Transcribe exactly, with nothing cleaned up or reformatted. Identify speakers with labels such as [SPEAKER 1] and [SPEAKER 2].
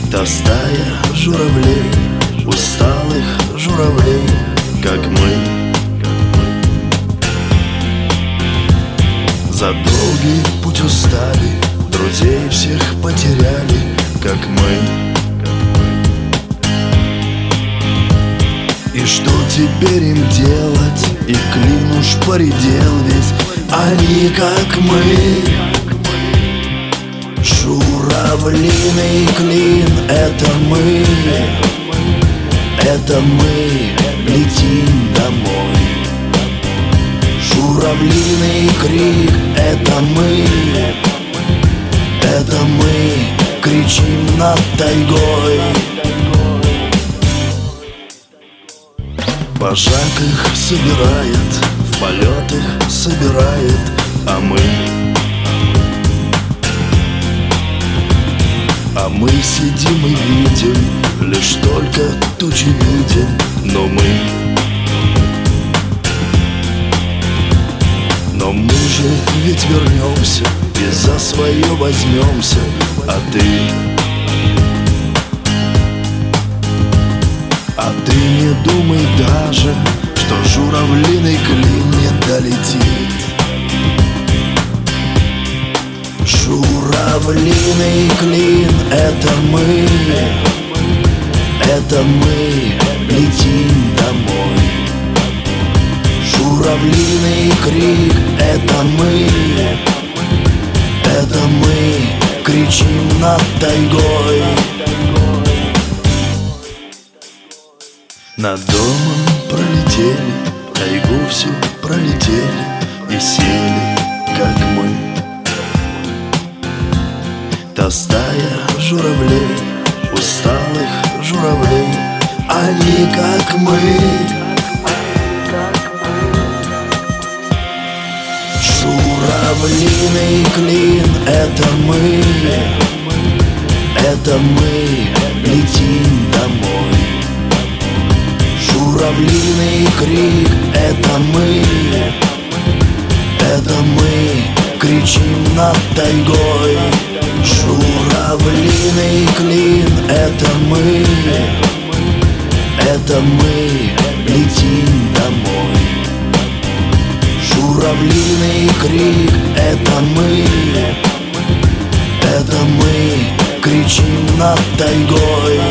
[SPEAKER 1] Та стая журавлей, усталых журавлей, как мы. За долгий путь устали, друзей всех потеряли, как мы. И что теперь им делать? И клин уж поредел весь, они как мы. Журавлиный клин — это мы, это мы летим домой. Журавлиный крик — это мы, это мы кричим над тайгой. Вожак их собирает, в полет их собирает, а мы А мы сидим и видим, лишь только тучи видим, но мы Но мы же ведь вернемся и за свое возьмемся, а ты А ты не думай даже, что журавлиный клин не долетит. Журавлиный клин — это мы, это мы летим домой. Журавлиный крик — это мы, это мы кричим над тайгой. Над домом пролетели, тайгу всю пролетели и сели, как мы. Та стая журавлей, усталых журавлей, они как мы. Журавлиный клин — это мы, это мы летим домой. Журавлиный крик — это мы, это мы кричим над тайгой. Журавлиный клин — это мы, это мы летим домой. Журавлиный крик — это мы, это мы кричим над тайгой.